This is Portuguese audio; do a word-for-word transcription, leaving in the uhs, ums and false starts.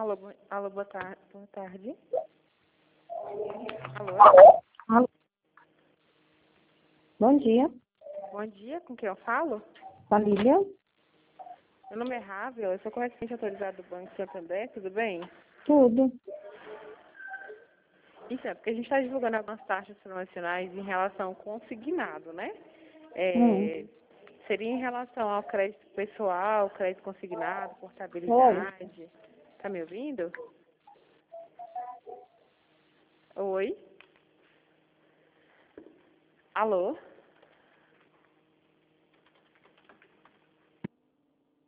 Alô, bo- alô, boa tarde. Boa tarde. Alô, Alô? Bom dia, bom dia, com quem eu falo? família. Meu nome é Ravel, eu sou correspondente autorizado do Banco Santander, tudo bem? Tudo. Isso é porque a gente está divulgando algumas taxas promocionais em relação ao consignado, né? Hum. É, seria em relação ao crédito pessoal, crédito consignado, Oi. portabilidade. Tá me ouvindo? Oi? Alô?